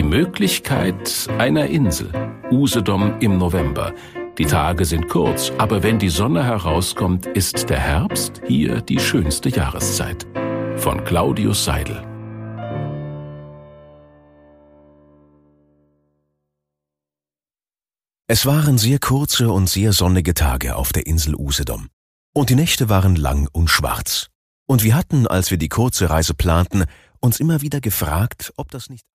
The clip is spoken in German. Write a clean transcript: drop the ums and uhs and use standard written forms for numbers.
Die Möglichkeit einer Insel. Usedom im November. Die Tage sind kurz, aber wenn die Sonne herauskommt, ist der Herbst hier die schönste Jahreszeit. Von Claudius Seidel. Es waren sehr kurze und sehr sonnige Tage auf der Insel Usedom. Und die Nächte waren lang und schwarz. Und wir hatten, als wir die kurze Reise planten, uns immer wieder gefragt, ob das nicht